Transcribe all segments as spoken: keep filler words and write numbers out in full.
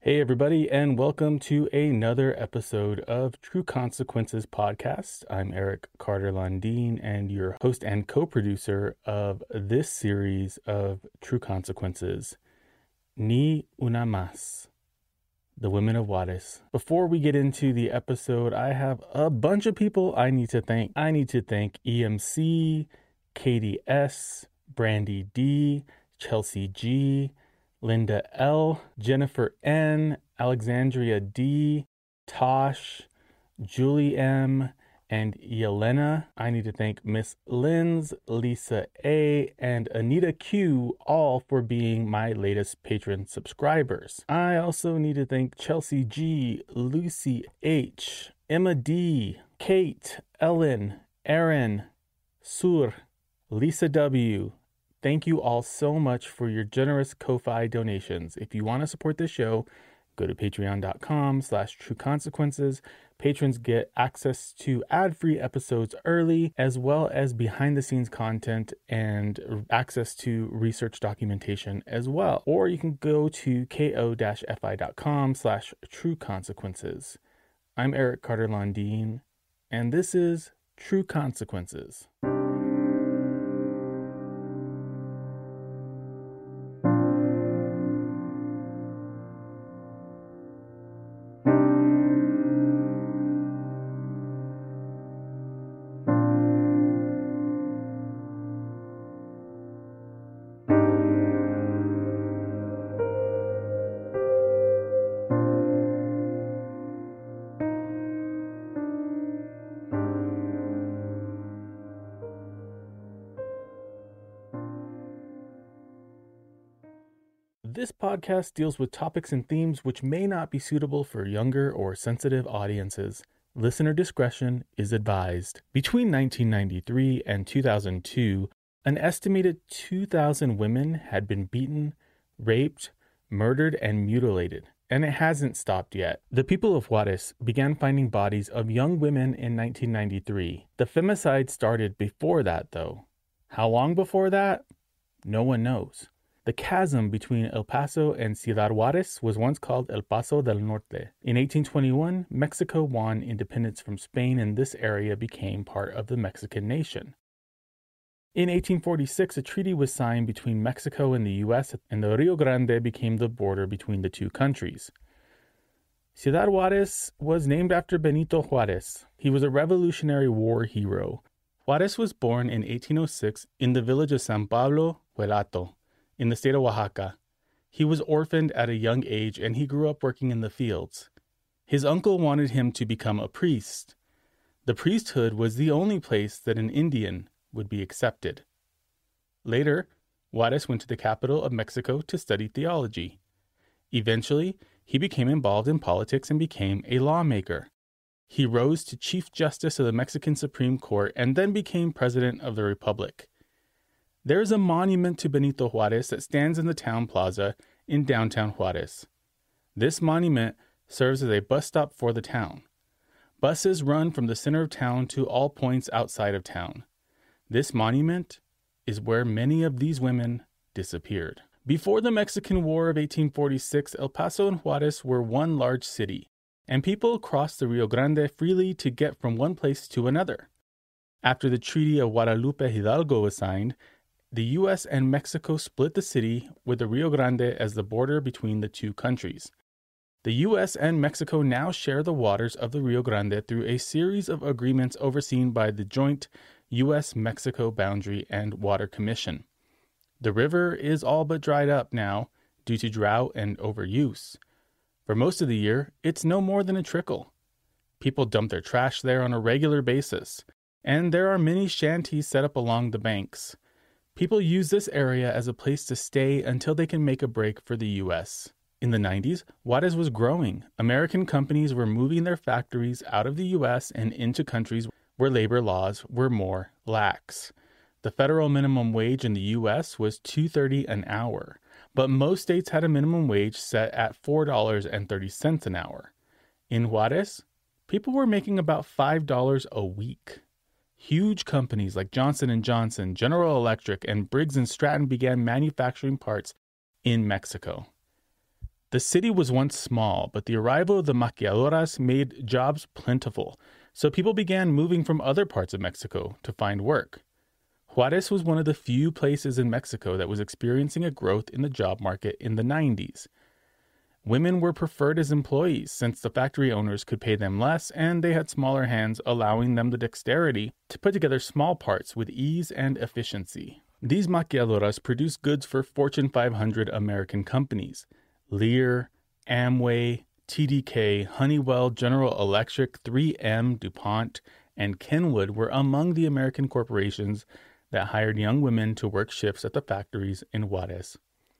Hey, everybody, and welcome to another episode of True Consequences podcast. I'm Eric Carter Landine, and your host and co-producer of this series of True Consequences, Ni Una Más, the Women of Juarez. Before we get into the episode, I have a bunch of people I need to thank. I need to thank E M C, Katie S, Brandy D, Chelsea G, Linda L, Jennifer N, Alexandria D, Tosh, Julie M, and Yelena. I need to thank Miss Linz, Lisa A, and Anita Q, all for being my latest patron subscribers. I also need to thank Chelsea G, Lucy H, Emma D, Kate, Ellen, Aaron, Sur, Lisa W. Thank you all so much for your generous Ko-Fi donations. If you want to support this show, go to patreon.com slash true consequences. Patrons get access to ad-free episodes early, as well as behind-the-scenes content and access to research documentation as well. Or you can go to ko-fi.com slash true consequences. I'm Eric Carter Landine, and this is True Consequences. This podcast deals with topics and themes which may not be suitable for younger or sensitive audiences. Listener discretion is advised. Between nineteen ninety-three and two thousand two, an estimated two thousand women had been beaten, raped, murdered, and mutilated. And it hasn't stopped yet. The people of Juarez began finding bodies of young women in nineteen ninety-three. The femicide started before that, though. How long before that? No one knows. The chasm between El Paso and Ciudad Juarez was once called El Paso del Norte. In eighteen twenty-one, Mexico won independence from Spain, and this area became part of the Mexican nation. In eighteen forty-six, a treaty was signed between Mexico and the U S, and the Rio Grande became the border between the two countries. Ciudad Juarez was named after Benito Juarez. He was a Revolutionary War hero. Juarez was born in eighteen oh six in the village of San Pablo, Huelato, in the state of Oaxaca. He was orphaned at a young age, and he grew up working in the fields. His uncle wanted him to become a priest. The priesthood was the only place that an Indian would be accepted. Later, Juarez went to the capital of Mexico to study theology. Eventually, he became involved in politics and became a lawmaker. He rose to Chief Justice of the Mexican Supreme Court and then became President of the Republic. There is a monument to Benito Juarez that stands in the town plaza in downtown Juarez. This monument serves as a bus stop for the town. Buses run from the center of town to all points outside of town. This monument is where many of these women disappeared. Before the Mexican War of eighteen forty-six, El Paso and Juarez were one large city, and people crossed the Rio Grande freely to get from one place to another. After the Treaty of Guadalupe Hidalgo was signed, the U S and Mexico split the city with the Rio Grande as the border between the two countries. The U S and Mexico now share the waters of the Rio Grande through a series of agreements overseen by the joint U S Mexico Boundary and Water Commission. The river is all but dried up now due to drought and overuse. For most of the year, it's no more than a trickle. People dump their trash there on a regular basis, and there are many shanties set up along the banks. People use this area as a place to stay until they can make a break for the U S. In the nineties, Juarez was growing. American companies were moving their factories out of the U S and into countries where labor laws were more lax. The federal minimum wage in the U S was two dollars and thirty cents an hour, but most states had a minimum wage set at four dollars and thirty cents an hour. In Juarez, people were making about five dollars a week. Huge companies like Johnson and Johnson, General Electric, and Briggs and Stratton began manufacturing parts in Mexico. The city was once small, but the arrival of the maquiladoras made jobs plentiful, so people began moving from other parts of Mexico to find work. Juarez was one of the few places in Mexico that was experiencing a growth in the job market in the nineties. Women were preferred as employees since the factory owners could pay them less and they had smaller hands, allowing them the dexterity to put together small parts with ease and efficiency. These maquiladoras produced goods for Fortune five hundred American companies. Lear, Amway, T D K, Honeywell, General Electric, three M, DuPont, and Kenwood were among the American corporations that hired young women to work shifts at the factories in Juarez.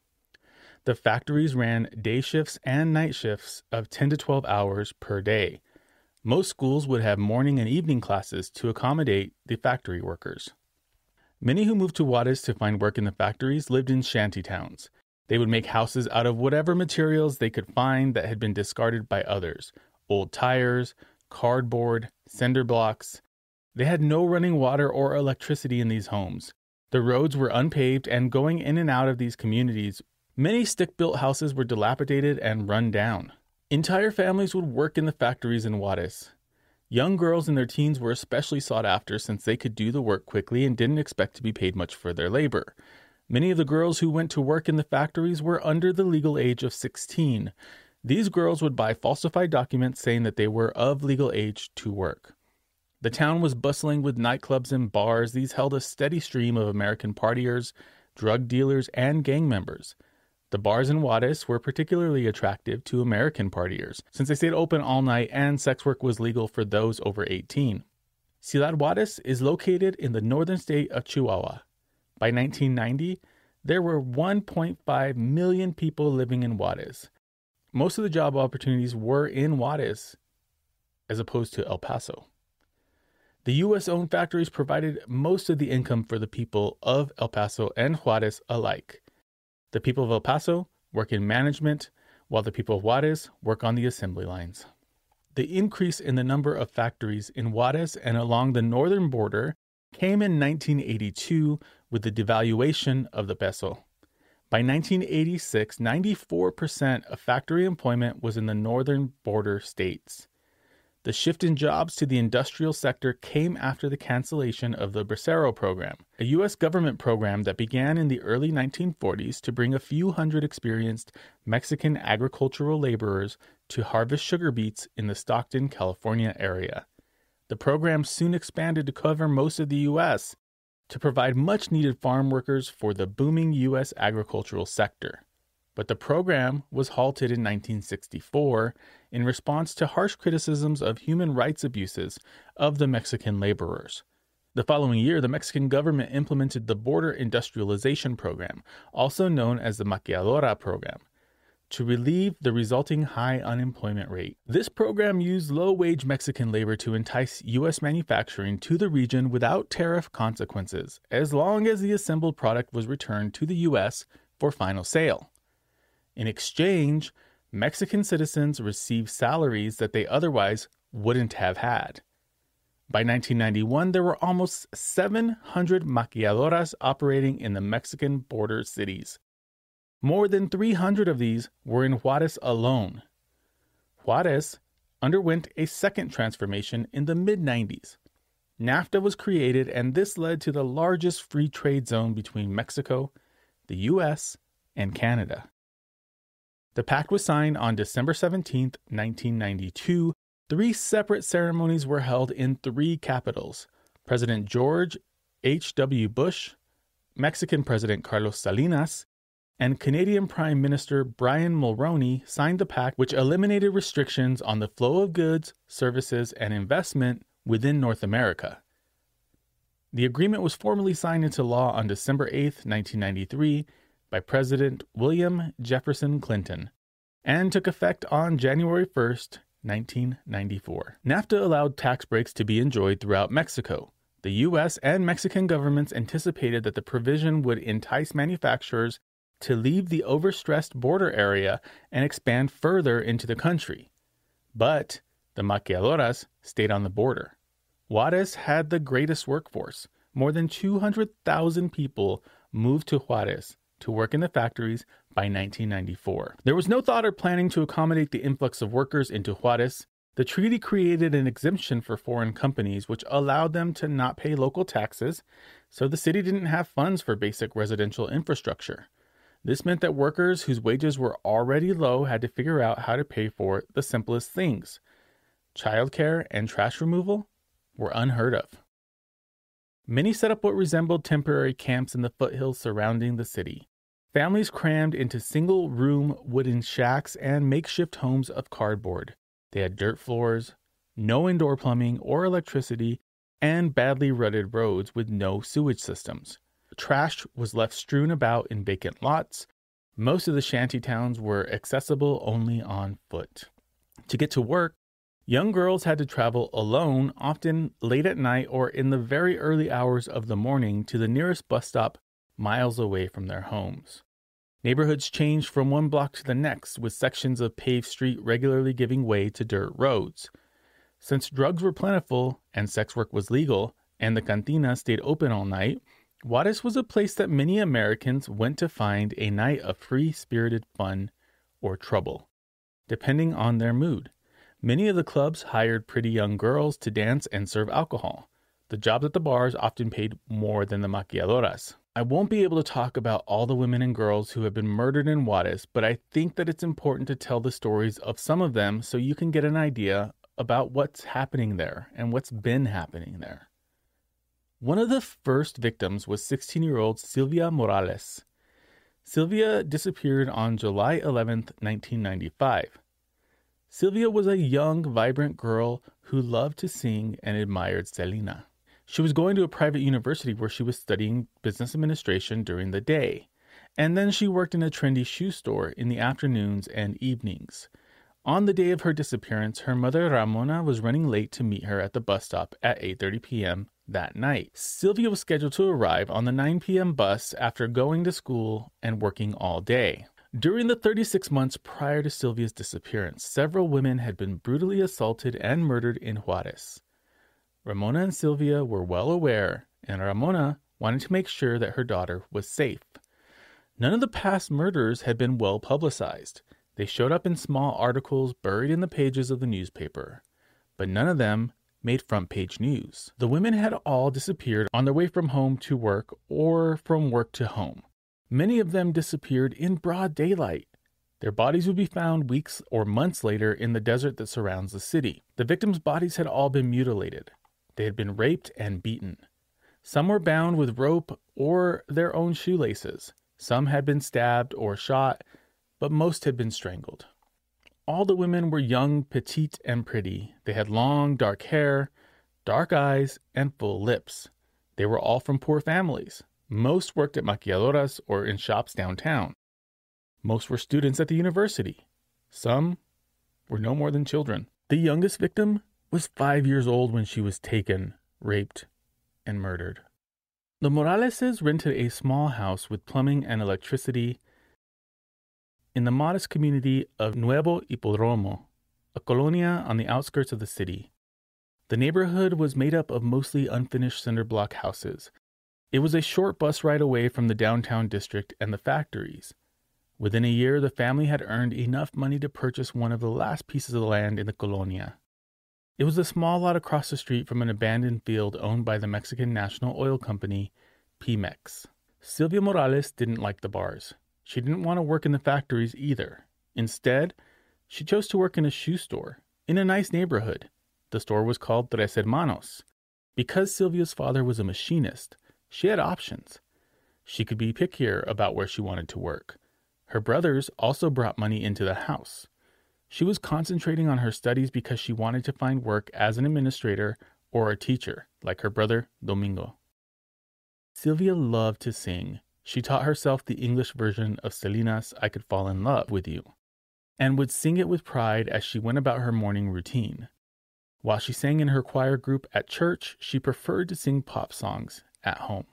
The factories ran day shifts and night shifts of ten to twelve hours per day. Most schools would have morning and evening classes to accommodate the factory workers. Many who moved to Juarez to find work in the factories lived in shanty towns. They would make houses out of whatever materials they could find that had been discarded by others. Old tires, cardboard, cinder blocks. They had no running water or electricity in these homes. The roads were unpaved, and going in and out of these communities, many stick-built houses were dilapidated and run down. Entire families would work in the factories in Juarez. Young girls in their teens were especially sought after since they could do the work quickly and didn't expect to be paid much for their labor. Many of the girls who went to work in the factories were under the legal age of sixteen. These girls would buy falsified documents saying that they were of legal age to work. The town was bustling with nightclubs and bars. These held a steady stream of American partiers, drug dealers, and gang members. The bars in Juarez were particularly attractive to American partiers, since they stayed open all night and sex work was legal for those over eighteen. Ciudad Juarez is located in the northern state of Chihuahua. By nineteen ninety, there were one point five million people living in Juarez. Most of the job opportunities were in Juarez, as opposed to El Paso. The U S-owned factories provided most of the income for the people of El Paso and Juarez alike. The people of El Paso work in management, while the people of Juarez work on the assembly lines. The increase in the number of factories in Juarez and along the northern border came in nineteen eighty-two with the devaluation of the peso. By nineteen eighty-six, ninety-four percent of factory employment was in the northern border states. The shift in jobs to the industrial sector came after the cancellation of the Bracero program, a U S government program that began in the early nineteen forties to bring a few hundred experienced Mexican agricultural laborers to harvest sugar beets in the Stockton, California area. The program soon expanded to cover most of the U S to provide much-needed farm workers for the booming U S agricultural sector. But the program was halted in nineteen sixty-four in response to harsh criticisms of human rights abuses of the Mexican laborers. The following year, the Mexican government implemented the Border Industrialization Program, also known as the Maquiladora Program, to relieve the resulting high unemployment rate. This program used low-wage Mexican labor to entice U S manufacturing to the region without tariff consequences, as long as the assembled product was returned to the U S for final sale. In exchange, Mexican citizens received salaries that they otherwise wouldn't have had. By nineteen ninety-one, there were almost seven hundred maquiladoras operating in the Mexican border cities. More than three hundred of these were in Juarez alone. Juarez underwent a second transformation in the mid nineties. NAFTA was created, and this led to the largest free trade zone between Mexico, the U S, and Canada. The pact was signed on December seventeenth, nineteen ninety-two. Three separate ceremonies were held in three capitals. President George H W. Bush, Mexican President Carlos Salinas, and Canadian Prime Minister Brian Mulroney signed the pact, which eliminated restrictions on the flow of goods, services, and investment within North America. The agreement was formally signed into law on December eighth, nineteen ninety-three, by President William Jefferson Clinton, and took effect on January first, nineteen ninety-four. NAFTA allowed tax breaks to be enjoyed throughout Mexico. The U S and Mexican governments anticipated that the provision would entice manufacturers to leave the overstressed border area and expand further into the country. But the maquiladoras stayed on the border. Juarez had the greatest workforce. More than two hundred thousand people moved to Juarez to work in the factories, by nineteen ninety-four. There was no thought or planning to accommodate the influx of workers into Juarez. The treaty created an exemption for foreign companies, which allowed them to not pay local taxes, so the city didn't have funds for basic residential infrastructure. This meant that workers whose wages were already low had to figure out how to pay for the simplest things. Childcare and trash removal were unheard of. Many set up what resembled temporary camps in the foothills surrounding the city. Families crammed into single-room wooden shacks and makeshift homes of cardboard. They had dirt floors, no indoor plumbing or electricity, and badly rutted roads with no sewage systems. Trash was left strewn about in vacant lots. Most of the shanty towns were accessible only on foot. To get to work, young girls had to travel alone, often late at night or in the very early hours of the morning, to the nearest bus stop miles away from their homes. Neighborhoods changed from one block to the next, with sections of paved street regularly giving way to dirt roads. Since drugs were plentiful and sex work was legal, and the cantina stayed open all night, Juarez was a place that many Americans went to find a night of free-spirited fun or trouble, depending on their mood. Many of the clubs hired pretty young girls to dance and serve alcohol. The jobs at the bars often paid more than the maquilladoras. I won't be able to talk about all the women and girls who have been murdered in Juarez, but I think that it's important to tell the stories of some of them so you can get an idea about what's happening there and what's been happening there. One of the first victims was sixteen-year-old Sylvia Morales. Sylvia disappeared on July eleventh, nineteen ninety-five. Sylvia was a young, vibrant girl who loved to sing and admired Selena. She was going to a private university where she was studying business administration during the day, and then she worked in a trendy shoe store in the afternoons and evenings. On the day of her disappearance, her mother Ramona was running late to meet her at the bus stop at eight thirty p.m. that night. Sylvia was scheduled to arrive on the nine p.m. bus after going to school and working all day. During the thirty-six months prior to Sylvia's disappearance, several women had been brutally assaulted and murdered in Juarez. Ramona and Sylvia were well aware, and Ramona wanted to make sure that her daughter was safe. None of the past murders had been well publicized. They showed up in small articles buried in the pages of the newspaper, but none of them made front-page news. The women had all disappeared on their way from home to work or from work to home. Many of them disappeared in broad daylight. Their bodies would be found weeks or months later in the desert that surrounds the city. The victims' bodies had all been mutilated. They had been raped and beaten. Some were bound with rope or their own shoelaces. Some had been stabbed or shot, but most had been strangled. All the women were young, petite, and pretty. They had long, dark hair, dark eyes, and full lips. They were all from poor families. Most worked at maquilladoras or in shops downtown. Most were students at the university. Some were no more than children. The youngest victim was five years old when she was taken, raped, and murdered. The Moraleses rented a small house with plumbing and electricity in the modest community of Nuevo Hipódromo, a colonia on the outskirts of the city. The neighborhood was made up of mostly unfinished cinder block houses. It was a short bus ride away from the downtown district and the factories. Within a year, the family had earned enough money to purchase one of the last pieces of land in the colonia. It was a small lot across the street from an abandoned field owned by the Mexican National Oil Company, Pemex. Sylvia Morales didn't like the bars. She didn't want to work in the factories either. Instead, she chose to work in a shoe store in a nice neighborhood. The store was called Tres Hermanos. Because Sylvia's father was a machinist, she had options. She could be pickier about where she wanted to work. Her brothers also brought money into the house. She was concentrating on her studies because she wanted to find work as an administrator or a teacher, like her brother, Domingo. Sylvia loved to sing. She taught herself the English version of Selena's I Could Fall in Love with You, and would sing it with pride as she went about her morning routine. While she sang in her choir group at church, she preferred to sing pop songs at home.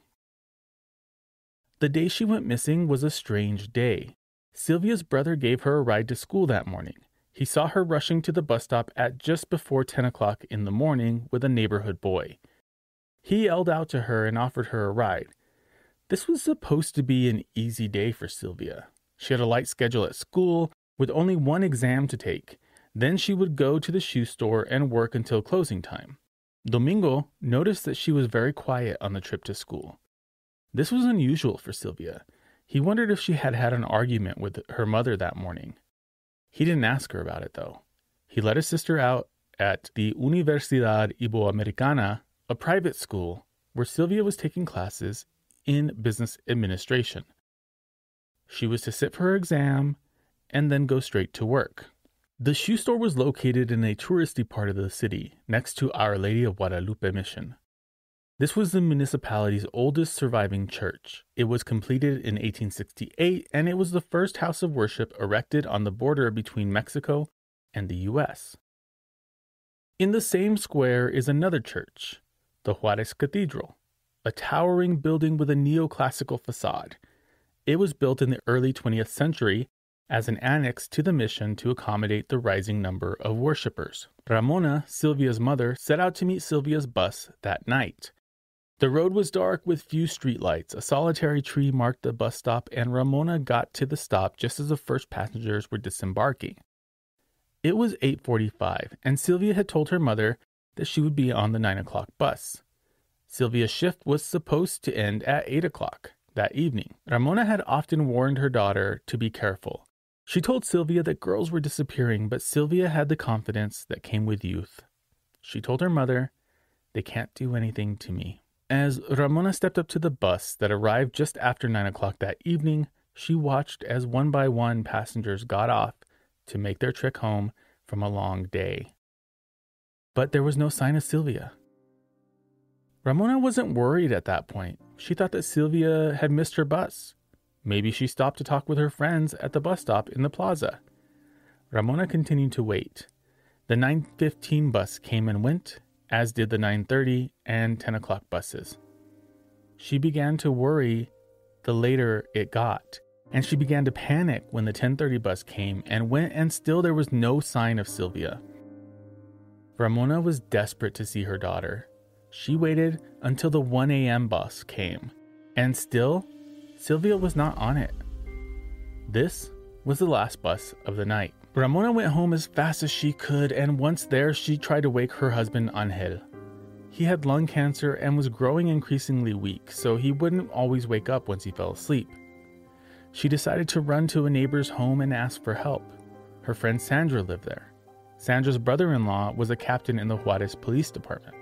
The day she went missing was a strange day. Sylvia's brother gave her a ride to school that morning. He saw her rushing to the bus stop at just before ten o'clock in the morning with a neighborhood boy. He yelled out to her and offered her a ride. This was supposed to be an easy day for Sylvia. She had a light schedule at school with only one exam to take. Then she would go to the shoe store and work until closing time. Domingo noticed that she was very quiet on the trip to school. This was unusual for Silvia. He wondered if she had had an argument with her mother that morning. He didn't ask her about it, though. He let his sister out at the Universidad Iberoamericana, a private school where Silvia was taking classes in business administration. She was to sit for her exam and then go straight to work. The shoe store was located in a touristy part of the city, next to Our Lady of Guadalupe Mission. This was the municipality's oldest surviving church. It was completed in eighteen sixty-eight, and it was the first house of worship erected on the border between Mexico and the U S. In the same square is another church, the Juarez Cathedral, a towering building with a neoclassical facade. It was built in the early twentieth century as an annex to the mission to accommodate the rising number of worshippers. Ramona, Silvia's mother, set out to meet Silvia's bus that night. The road was dark with few streetlights. A solitary tree marked the bus stop, and Ramona got to the stop just as the first passengers were disembarking. It was eight forty-five, and Silvia had told her mother that she would be on the nine o'clock bus. Silvia's shift was supposed to end at eight o'clock that evening. Ramona had often warned her daughter to be careful. She told Silvia that girls were disappearing, but Silvia had the confidence that came with youth. She told her mother, "They can't do anything to me." As Ramona stepped up to the bus that arrived just after nine o'clock that evening, she watched as one by one passengers got off to make their trek home from a long day. But there was no sign of Silvia. Ramona wasn't worried at that point. She thought that Silvia had missed her bus. Maybe she stopped to talk with her friends at the bus stop in the plaza. Ramona continued to wait. The nine fifteen bus came and went, as did the nine thirty and ten o'clock buses. She began to worry the later it got, and she began to panic when the ten thirty bus came and went, and still there was no sign of Silvia. Ramona was desperate to see her daughter. She waited until the one a.m. bus came, and still, Silvia was not on it. This was the last bus of the night. Ramona went home as fast as she could, and once there, she tried to wake her husband Angel. He had lung cancer and was growing increasingly weak, so he wouldn't always wake up once he fell asleep. She decided to run to a neighbor's home and ask for help. Her friend Sandra lived there. Sandra's brother-in-law was a captain in the Juarez Police Department.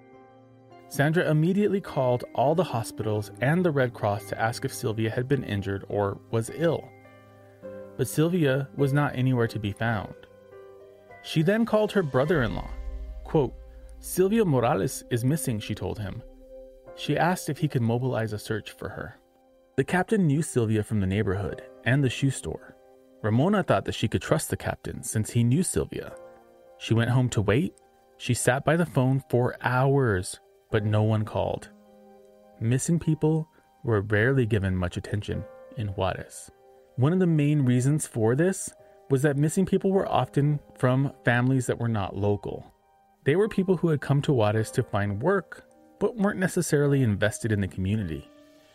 Sandra immediately called all the hospitals and the Red Cross to ask if Silvia had been injured or was ill. But Silvia was not anywhere to be found. She then called her brother-in-law. Quote, "Silvia Morales is missing," she told him. She asked if he could mobilize a search for her. The captain knew Silvia from the neighborhood and the shoe store. Ramona thought that she could trust the captain since he knew Silvia. She went home to wait. She sat by the phone for hours, but no one called. Missing people were rarely given much attention in Juarez. One of the main reasons for this was that missing people were often from families that were not local. They were people who had come to Juarez to find work, but weren't necessarily invested in the community.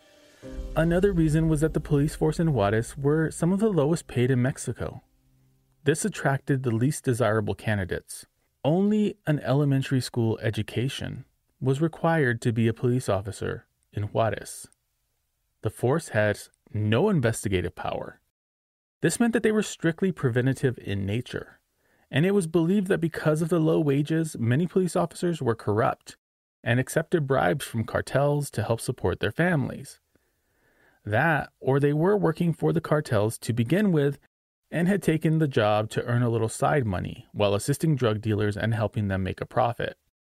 Another reason was that the police force in Juarez were some of the lowest paid in Mexico. This attracted the least desirable candidates. Only an elementary school education was required to be a police officer in Juarez. The force had no investigative power. This meant that they were strictly preventative in nature, and it was believed that because of the low wages, many police officers were corrupt and accepted bribes from cartels to help support their families. That, or they were working for the cartels to begin with and had taken the job to earn a little side money while assisting drug dealers and helping them make a profit.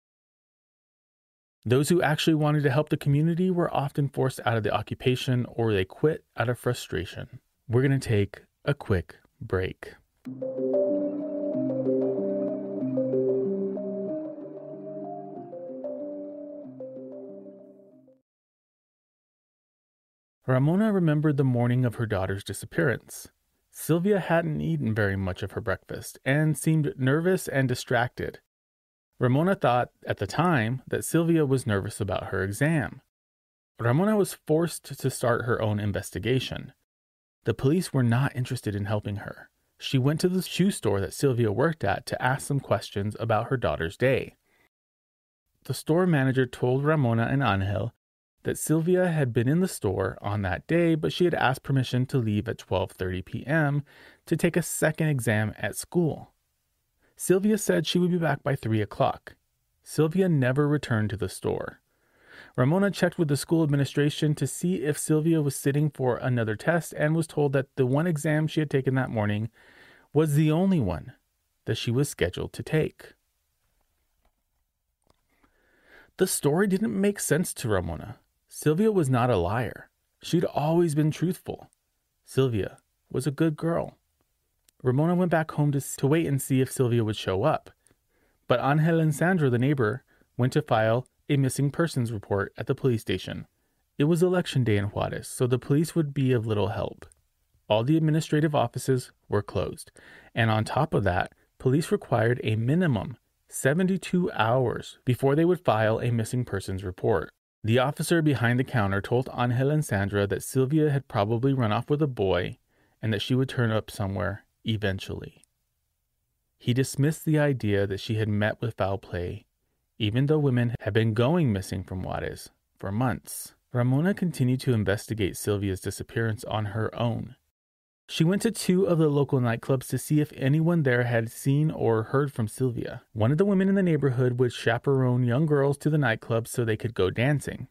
Those who actually wanted to help the community were often forced out of the occupation, or they quit out of frustration. We're going to take a quick break. Ramona remembered the morning of her daughter's disappearance. Silvia hadn't eaten very much of her breakfast and seemed nervous and distracted. Ramona thought at the time that Silvia was nervous about her exam. Ramona was forced to start her own investigation. The police were not interested in helping her. She went to the shoe store that Sylvia worked at to ask some questions about her daughter's day. The store manager told Ramona and Angel that Sylvia had been in the store on that day, but she had asked permission to leave at twelve thirty p.m. to take a second exam at school. Sylvia said she would be back by three o'clock. Sylvia never returned to the store. Ramona checked with the school administration to see if Sylvia was sitting for another test and was told that the one exam she had taken that morning was the only one that she was scheduled to take. The story didn't make sense to Ramona. Sylvia was not a liar. She'd always been truthful. Sylvia was a good girl. Ramona went back home to, to wait and see if Sylvia would show up. But Angel and Sandra, the neighbor, went to file a missing persons report at the police station. It was election day in Juarez, so the police would be of little help. All the administrative offices were closed, and on top of that, police required a minimum seventy-two hours before they would file a missing persons report. The officer behind the counter told Angel and Sandra that Sylvia had probably run off with a boy and that she would turn up somewhere eventually. He dismissed the idea that she had met with foul play, even though women had been going missing from Juarez for months. Ramona continued to investigate Sylvia's disappearance on her own. She went to two of the local nightclubs to see if anyone there had seen or heard from Sylvia. One of the women in the neighborhood would chaperone young girls to the nightclubs so they could go dancing.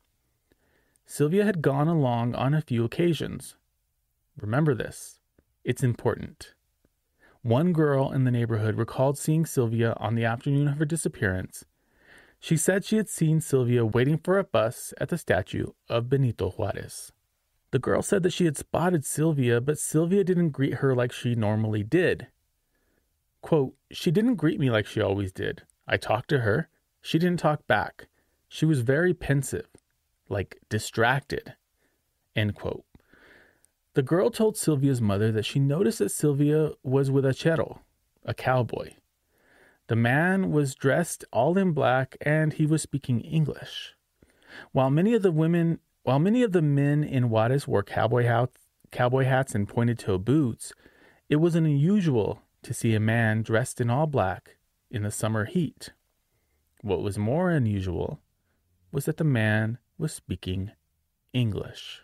Sylvia had gone along on a few occasions. Remember this. It's important. One girl in the neighborhood recalled seeing Sylvia on the afternoon of her disappearance. She said she had seen Sylvia waiting for a bus at the statue of Benito Juarez. The girl said that she had spotted Sylvia, but Sylvia didn't greet her like she normally did. Quote, "She didn't greet me like she always did. I talked to her. She didn't talk back. She was very pensive, like distracted." End quote. The girl told Sylvia's mother that she noticed that Sylvia was with a chero, a cowboy. The man was dressed all in black and he was speaking English. While many of the women While many of the men in Juarez wore cowboy hats, cowboy hats and pointed-toe boots, it was unusual to see a man dressed in all black in the summer heat. What was more unusual was that the man was speaking English.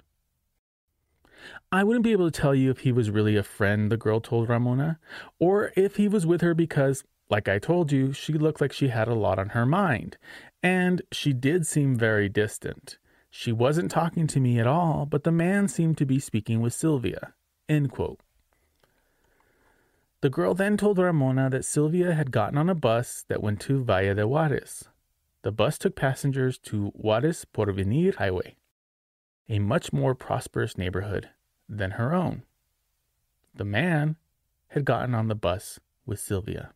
I wouldn't be able to tell you if he was really a friend, the girl told Ramona, or if he was with her because, like I told you, she looked like she had a lot on her mind, and she did seem very distant. She wasn't talking to me at all, but the man seemed to be speaking with Sylvia. End quote. The girl then told Ramona that Sylvia had gotten on a bus that went to Valle de Juarez. The bus took passengers to Juarez Porvenir Highway, a much more prosperous neighborhood than her own. The man had gotten on the bus with Sylvia.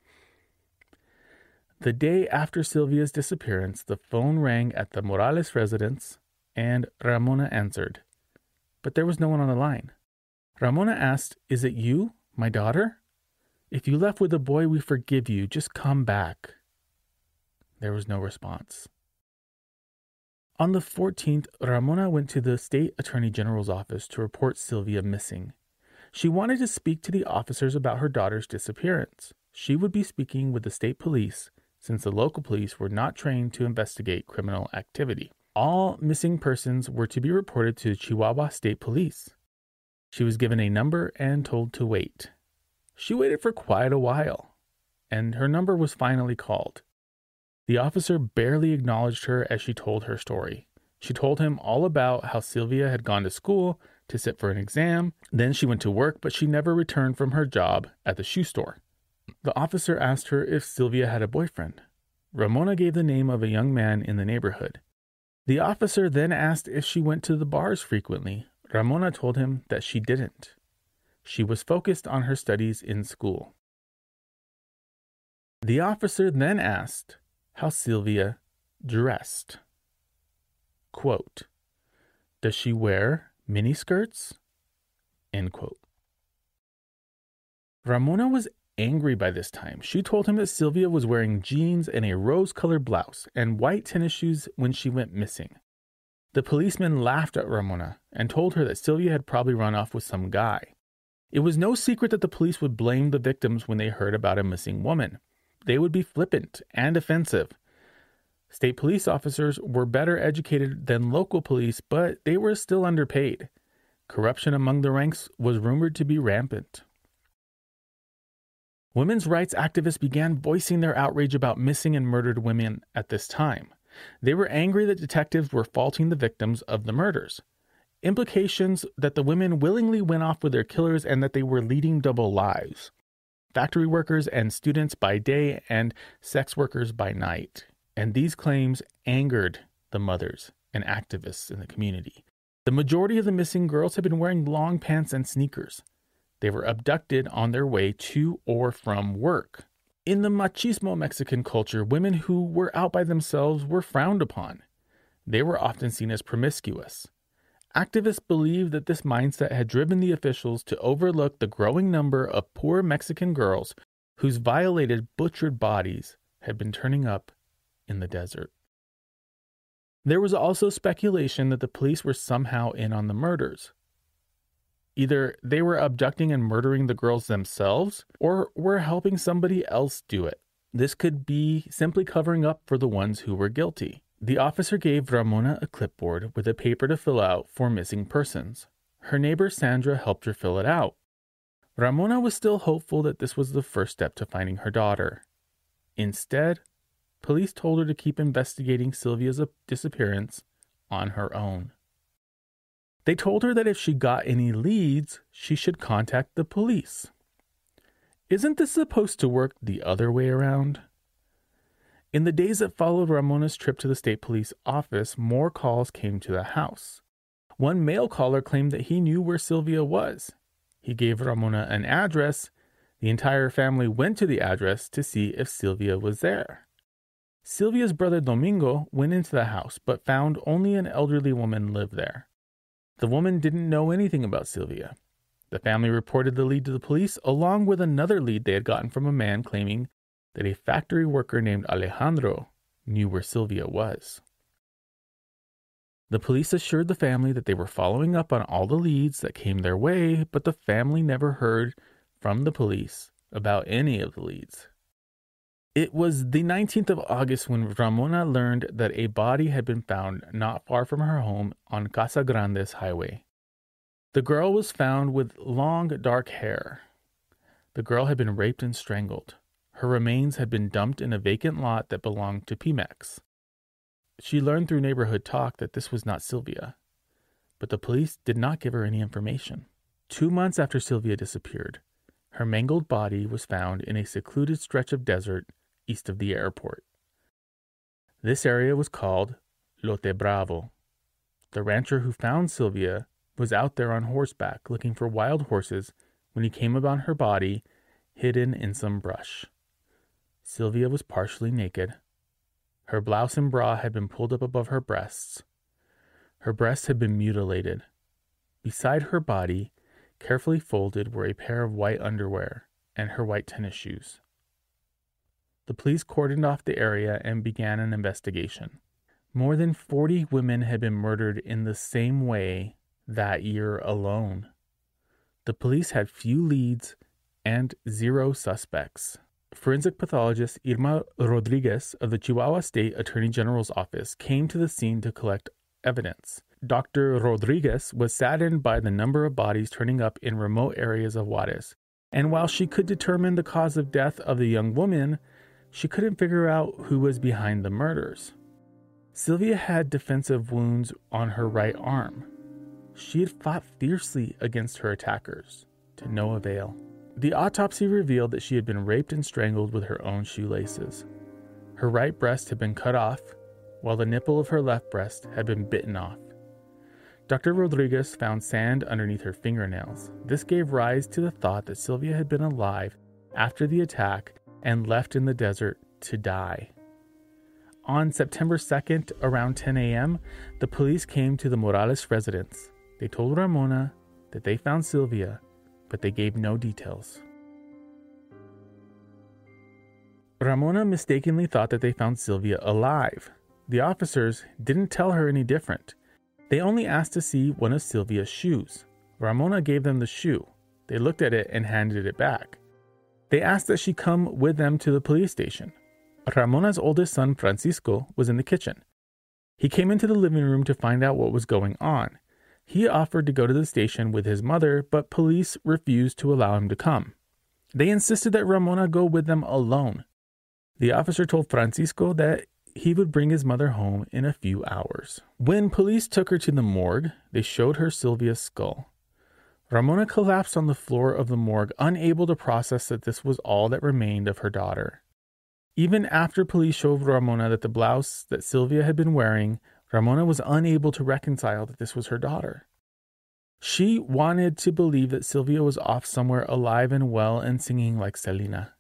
The day after Sylvia's disappearance, the phone rang at the Morales residence, and Ramona answered. But there was no one on the line. Ramona asked, "Is it you, my daughter? If you left with a boy, we forgive you. Just come back." There was no response. On the fourteenth, Ramona went to the State Attorney General's office to report Sylvia missing. She wanted to speak to the officers about her daughter's disappearance. She would be speaking with the state police, since the local police were not trained to investigate criminal activity. All missing persons were to be reported to Chihuahua State Police. She was given a number and told to wait. She waited for quite a while, and her number was finally called. The officer barely acknowledged her as she told her story. She told him all about how Sylvia had gone to school to sit for an exam, then she went to work, but she never returned from her job at the shoe store. The officer asked her if Sylvia had a boyfriend. Ramona gave the name of a young man in the neighborhood. The officer then asked if she went to the bars frequently. Ramona told him that she didn't. She was focused on her studies in school. The officer then asked how Sylvia dressed. Quote, "Does she wear miniskirts?" End quote. Ramona was angry by this time. She told him that Sylvia was wearing jeans and a rose-colored blouse and white tennis shoes when she went missing. The policeman laughed at Ramona and told her that Sylvia had probably run off with some guy. It was no secret that the police would blame the victims when they heard about a missing woman. They would be flippant and offensive. State police officers were better educated than local police, but they were still underpaid. Corruption among the ranks was rumored to be rampant. Women's rights activists began voicing their outrage about missing and murdered women at this time. They were angry that detectives were faulting the victims of the murders. Implications that the women willingly went off with their killers and that they were leading double lives. Factory workers and students by day and sex workers by night. And these claims angered the mothers and activists in the community. The majority of the missing girls had been wearing long pants and sneakers. They were abducted on their way to or from work. In the machismo Mexican culture, women who were out by themselves were frowned upon. They were often seen as promiscuous. Activists believed that this mindset had driven the officials to overlook the growing number of poor Mexican girls whose violated, butchered bodies had been turning up in the desert. There was also speculation that the police were somehow in on the murders. Either they were abducting and murdering the girls themselves, or were helping somebody else do it. This could be simply covering up for the ones who were guilty. The officer gave Ramona a clipboard with a paper to fill out for missing persons. Her neighbor Sandra helped her fill it out. Ramona was still hopeful that this was the first step to finding her daughter. Instead, police told her to keep investigating Sylvia's disappearance on her own. They told her that if she got any leads, she should contact the police. Isn't this supposed to work the other way around? In the days that followed Ramona's trip to the state police office, more calls came to the house. One male caller claimed that he knew where Sylvia was. He gave Ramona an address. The entire family went to the address to see if Sylvia was there. Sylvia's brother Domingo went into the house, but found only an elderly woman lived there. The woman didn't know anything about Sylvia. The family reported the lead to the police, along with another lead they had gotten from a man claiming that a factory worker named Alejandro knew where Sylvia was. The police assured the family that they were following up on all the leads that came their way, but the family never heard from the police about any of the leads. It was the nineteenth of August when Ramona learned that a body had been found not far from her home on Casa Grandes Highway. The girl was found with long, dark hair. The girl had been raped and strangled. Her remains had been dumped in a vacant lot that belonged to Pemex. She learned through neighborhood talk that this was not Sylvia, but the police did not give her any information. Two months after Sylvia disappeared, her mangled body was found in a secluded stretch of desert east of the airport. This area was called Lote Bravo. The rancher who found Sylvia was out there on horseback looking for wild horses when he came upon her body hidden in some brush. Sylvia was partially naked. Her blouse and bra had been pulled up above her breasts. Her breasts had been mutilated. Beside her body, carefully folded, were a pair of white underwear and her white tennis shoes. The police cordoned off the area and began an investigation. More than forty women had been murdered in the same way that year alone. The police had few leads and zero suspects. Forensic pathologist Irma Rodriguez of the Chihuahua State Attorney General's office came to the scene to collect evidence. Doctor Rodriguez was saddened by the number of bodies turning up in remote areas of Juarez, and while she could determine the cause of death of the young woman, she couldn't figure out who was behind the murders. Sylvia had defensive wounds on her right arm. She had fought fiercely against her attackers, to no avail. The autopsy revealed that she had been raped and strangled with her own shoelaces. Her right breast had been cut off, while the nipple of her left breast had been bitten off. Doctor Rodriguez found sand underneath her fingernails. This gave rise to the thought that Sylvia had been alive after the attack and left in the desert to die. On September second, around ten a.m., the police came to the Morales residence. They told Ramona that they found Sylvia, but they gave no details. Ramona mistakenly thought that they found Sylvia alive. The officers didn't tell her any different. They only asked to see one of Silvia's shoes. Ramona gave them the shoe. They looked at it and handed it back. They asked that she come with them to the police station. Ramona's oldest son, Francisco, was in the kitchen. He came into the living room to find out what was going on. He offered to go to the station with his mother, but police refused to allow him to come. They insisted that Ramona go with them alone. The officer told Francisco that he would bring his mother home in a few hours. When police took her to the morgue, they showed her Silvia's skull. Ramona collapsed on the floor of the morgue, unable to process that this was all that remained of her daughter. Even after police showed Ramona that the blouse that Silvia had been wearing, Ramona was unable to reconcile that this was her daughter. She wanted to believe that Silvia was off somewhere alive and well and singing like Selena.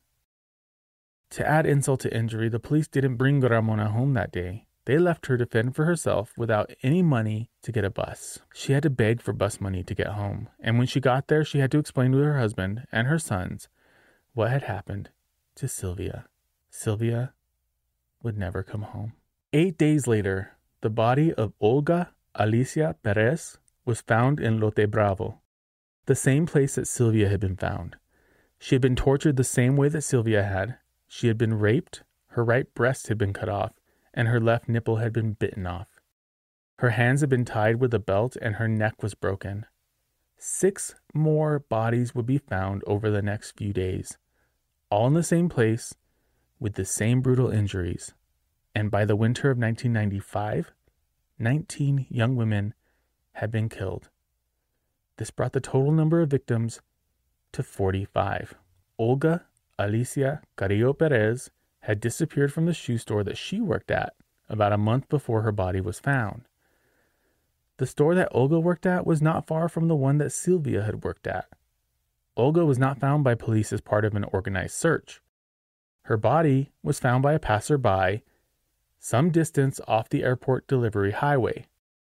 To add insult to injury, the police didn't bring Ramona home that day. They left her to fend for herself without any money to get a bus. She had to beg for bus money to get home, and when she got there, she had to explain to her husband and her sons what had happened to Silvia. Silvia would never come home. Eight days later, the body of Olga Alicia Perez was found in Lote Bravo, the same place that Silvia had been found. She had been tortured the same way that Silvia had. She had been raped, her right breast had been cut off, and her left nipple had been bitten off. Her hands had been tied with a belt and her neck was broken. Six more bodies would be found over the next few days, all in the same place, with the same brutal injuries. And by the winter of nineteen ninety-five, nineteen young women had been killed. This brought the total number of victims to forty-five. Olga Alicia Carrillo Perez had disappeared from the shoe store that she worked at about a month before her body was found. The store that Olga worked at was not far from the one that Silvia had worked at. Olga was not found by police as part of an organized search. Her body was found by a passerby some distance off the airport delivery highway,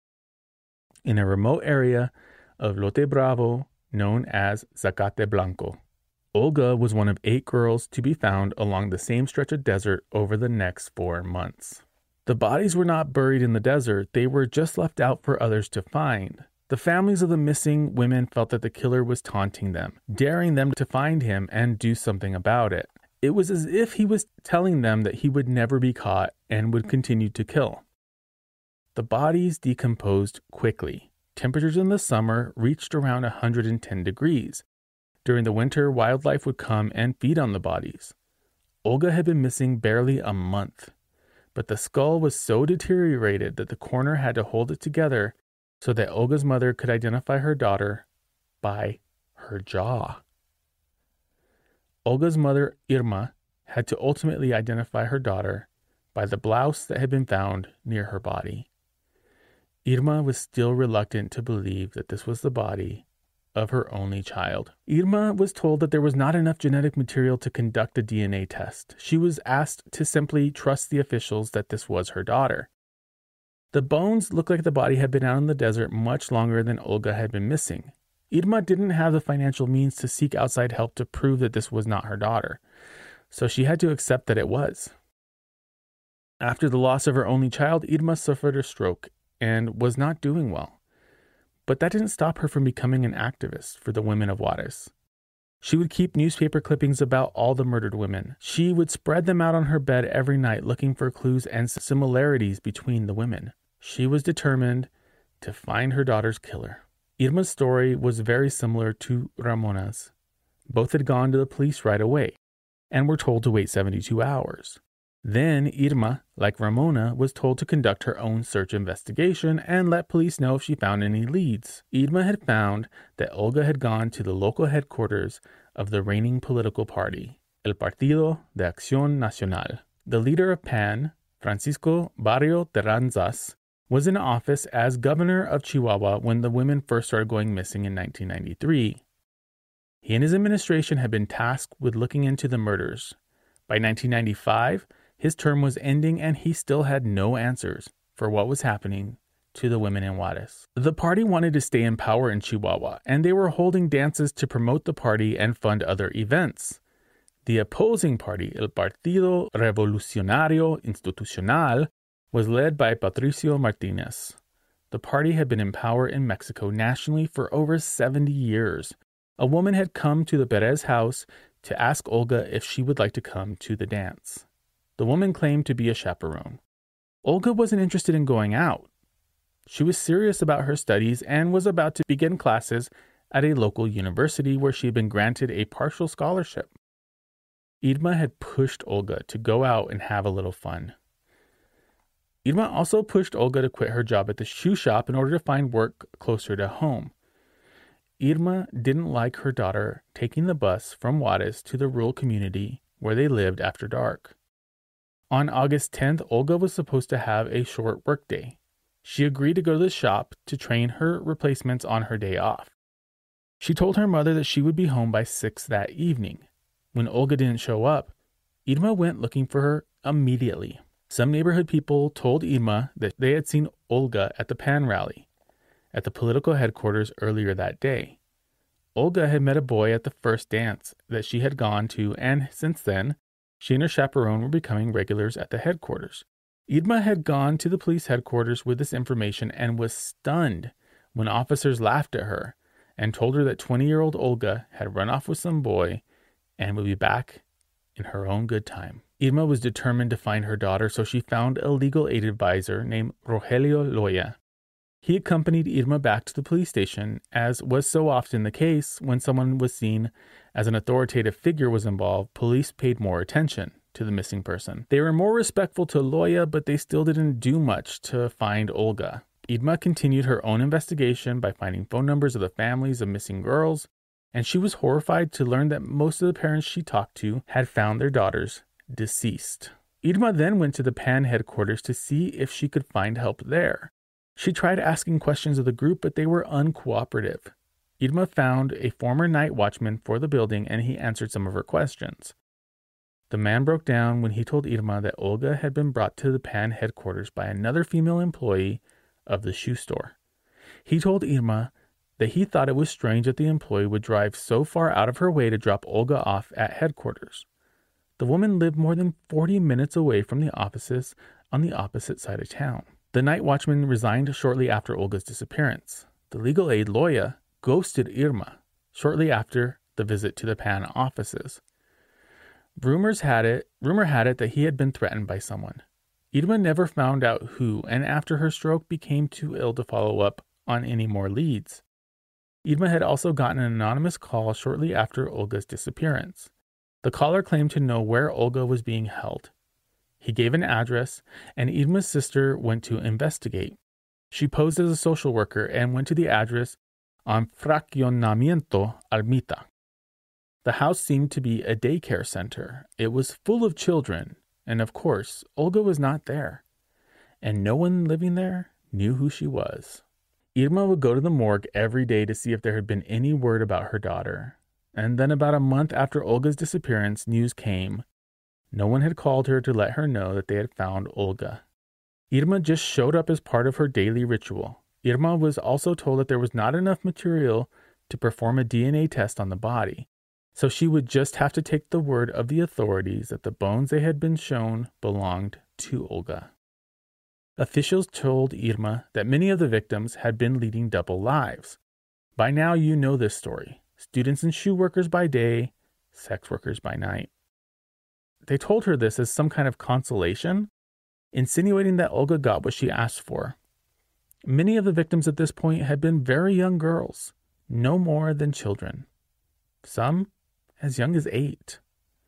in a remote area of Lote Bravo known as Zacate Blanco. Olga was one of eight girls to be found along the same stretch of desert over the next four months. The bodies were not buried in the desert, they were just left out for others to find. The families of the missing women felt that the killer was taunting them, daring them to find him and do something about it. It was as if he was telling them that he would never be caught and would continue to kill. The bodies decomposed quickly. Temperatures in the summer reached around one hundred ten degrees. During the winter, wildlife would come and feed on the bodies. Olga had been missing barely a month, but the skull was so deteriorated that the coroner had to hold it together so that Olga's mother could identify her daughter by her jaw. Olga's mother, Irma, had to ultimately identify her daughter by the blouse that had been found near her body. Irma was still reluctant to believe that this was the body of her only child. Irma was told that there was not enough genetic material to conduct a D N A test. She was asked to simply trust the officials that this was her daughter. The bones looked like the body had been out in the desert much longer than Olga had been missing. Irma didn't have the financial means to seek outside help to prove that this was not her daughter, so she had to accept that it was. After the loss of her only child, Irma suffered a stroke and was not doing well. But that didn't stop her from becoming an activist for the women of Juarez. She would keep newspaper clippings about all the murdered women. She would spread them out on her bed every night looking for clues and similarities between the women. She was determined to find her daughter's killer. Irma's story was very similar to Ramona's. Both had gone to the police right away and were told to wait seventy-two hours. Then Irma, like Ramona, was told to conduct her own search investigation and let police know if she found any leads. Irma had found that Olga had gone to the local headquarters of the reigning political party, El Partido de Acción Nacional. The leader of P A N, Francisco Barrio Terranzas, was in office as governor of Chihuahua when the women first started going missing in nineteen ninety-three. He and his administration had been tasked with looking into the murders. By nineteen ninety-five, his term was ending and he still had no answers for what was happening to the women in Juarez. The party wanted to stay in power in Chihuahua, and they were holding dances to promote the party and fund other events. The opposing party, El Partido Revolucionario Institucional, was led by Patricio Martinez. The party had been in power in Mexico nationally for over seventy years. A woman had come to the Perez house to ask Olga if she would like to come to the dance. The woman claimed to be a chaperone. Olga wasn't interested in going out. She was serious about her studies and was about to begin classes at a local university where she had been granted a partial scholarship. Irma had pushed Olga to go out and have a little fun. Irma also pushed Olga to quit her job at the shoe shop in order to find work closer to home. Irma didn't like her daughter taking the bus from Juarez to the rural community where they lived after dark. On August tenth, Olga was supposed to have a short workday. She agreed to go to the shop to train her replacements on her day off. She told her mother that she would be home by six that evening. When Olga didn't show up, Irma went looking for her immediately. Some neighborhood people told Irma that they had seen Olga at the PAN rally at the political headquarters earlier that day. Olga had met a boy at the first dance that she had gone to, and since then, she and her chaperone were becoming regulars at the headquarters. Irma had gone to the police headquarters with this information and was stunned when officers laughed at her and told her that twenty-year-old Olga had run off with some boy and would be back in her own good time. Irma was determined to find her daughter, so she found a legal aid advisor named Rogelio Loya. He accompanied Irma back to the police station, as was so often the case when someone was seen as an authoritative figure was involved. Police paid more attention to the missing person. They were more respectful to Loya, but they still didn't do much to find Olga. Irma continued her own investigation by finding phone numbers of the families of missing girls, and she was horrified to learn that most of the parents she talked to had found their daughters deceased. Irma then went to the PAN headquarters to see if she could find help there. She tried asking questions of the group, but they were uncooperative. Irma found a former night watchman for the building, and he answered some of her questions. The man broke down when he told Irma that Olga had been brought to the PAN headquarters by another female employee of the shoe store. He told Irma that he thought it was strange that the employee would drive so far out of her way to drop Olga off at headquarters. The woman lived more than forty minutes away from the offices on the opposite side of town. The night watchman resigned shortly after Olga's disappearance. The legal aid Loya ghosted Irma shortly after the visit to the PAN offices. Rumors had it, rumor had it that he had been threatened by someone. Irma never found out who, and after her stroke became too ill to follow up on any more leads. Irma had also gotten an anonymous call shortly after Olga's disappearance. The caller claimed to know where Olga was being held. He gave an address, and Irma's sister went to investigate. She posed as a social worker and went to the address on Fraccionamiento Ermita. The house seemed to be a daycare center. It was full of children, and of course, Olga was not there. And no one living there knew who she was. Irma would go to the morgue every day to see if there had been any word about her daughter. And then about a month after Olga's disappearance, news came. No one had called her to let her know that they had found Olga. Irma just showed up as part of her daily ritual. Irma was also told that there was not enough material to perform a D N A test on the body, so she would just have to take the word of the authorities that the bones they had been shown belonged to Olga. Officials told Irma that many of the victims had been leading double lives. By now you know this story. Students and shoe workers by day, sex workers by night. They told her this as some kind of consolation, insinuating that Olga got what she asked for. Many of the victims at this point had been very young girls, no more than children. Some as young as eight.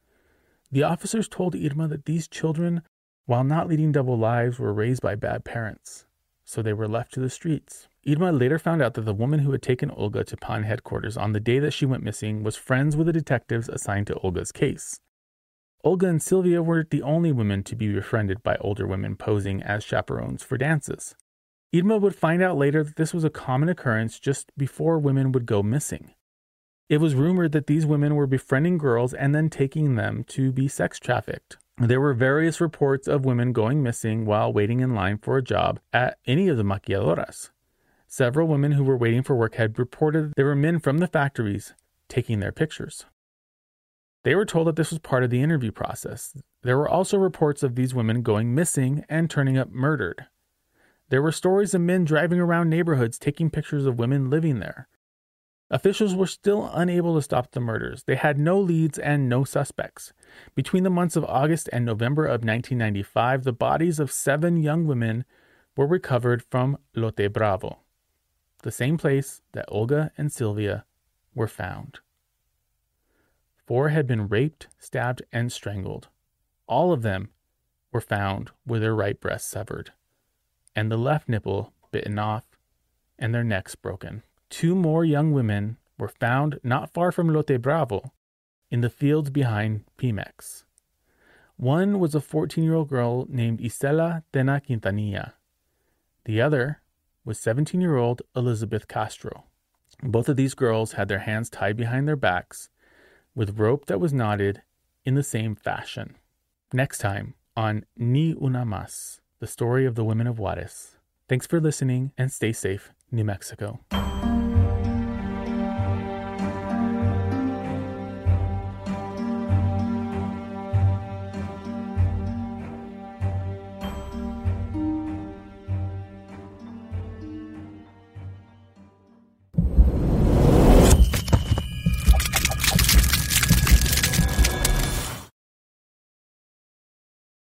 The officers told Irma that these children, while not leading double lives, were raised by bad parents, so they were left to the streets. Irma later found out that the woman who had taken Olga to PAN headquarters on the day that she went missing was friends with the detectives assigned to Olga's case. Olga and Sylvia were the only women to be befriended by older women posing as chaperones for dances. Irma would find out later that this was a common occurrence just before women would go missing. It was rumored that these women were befriending girls and then taking them to be sex trafficked. There were various reports of women going missing while waiting in line for a job at any of the maquilladoras. Several women who were waiting for work had reported there were men from the factories taking their pictures. They were told that this was part of the interview process. There were also reports of these women going missing and turning up murdered. There were stories of men driving around neighborhoods taking pictures of women living there. Officials were still unable to stop the murders. They had no leads and no suspects. Between the months of August and November of nineteen ninety-five, the bodies of seven young women were recovered from Lote Bravo, the same place that Olga and Sylvia were found. Four had been raped, stabbed, and strangled. All of them were found with their right breast severed, and the left nipple bitten off, and their necks broken. Two more young women were found not far from Lote Bravo, in the fields behind Pemex. One was a fourteen-year-old girl named Isela Tena Quintanilla. The other was seventeen-year-old Elizabeth Castro. Both of these girls had their hands tied behind their backs with rope that was knotted in the same fashion. Next time on Ni Una Más, the story of the women of Juarez. Thanks for listening, and stay safe, New Mexico.